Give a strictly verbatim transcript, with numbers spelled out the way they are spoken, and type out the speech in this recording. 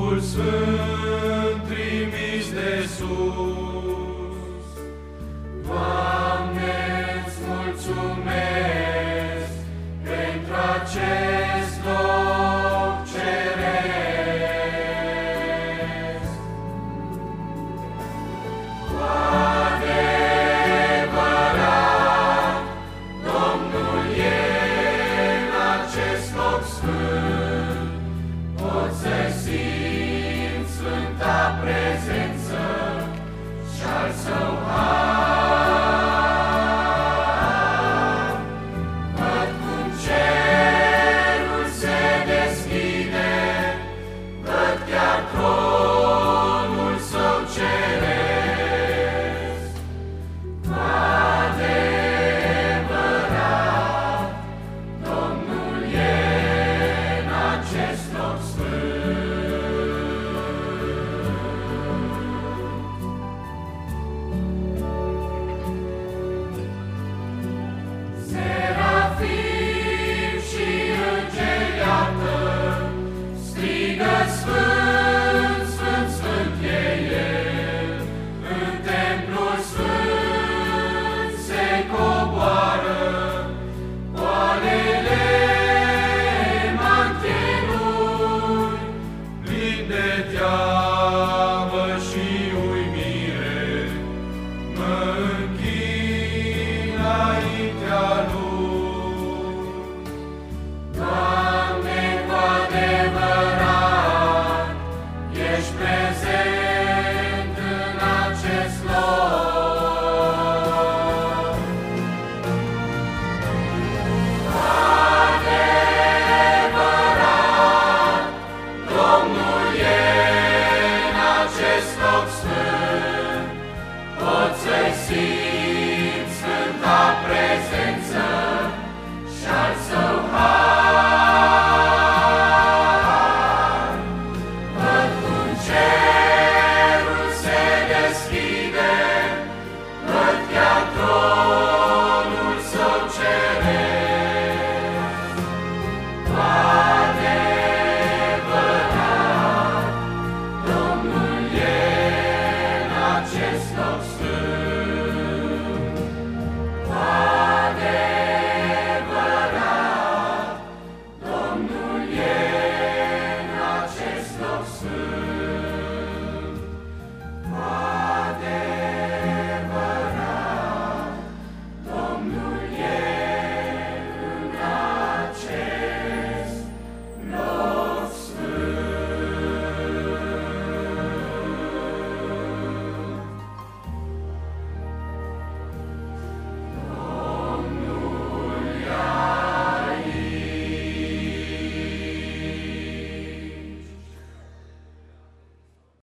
Duhul Sfânt trimis de sus. Doamne, îți mulțumesc pentru acest loc ceresc. Cu adevărat, Domnul e în acest loc sfânt. Pot să simt sfânta prezență și-al Său har. Văd cum cerul se deschide, văd chiar tronul Său ceresc. Cu adevărat, Domnul e în acest loc sfânt. Serafim și îngeri iată, strigă Sfânt, Sfânt, Sfânt e El. În templul sfânt se coboară oalele mantelui, plin de teamă și uimire, mă închin înaintea Lui. Doamne, cu adevărat, ești prezent în acest loc. Cu adevărat, Domnul e în acest loc sfânt. Pot să-i simt sfânta prezență și-al Său har. Văd cum cerul se deschide, văd chiar tronul Său ceresc. Cu adevărat, Domnul e în acest loc sfânt. Cu adevărat, Domnul e în acest loc sfânt.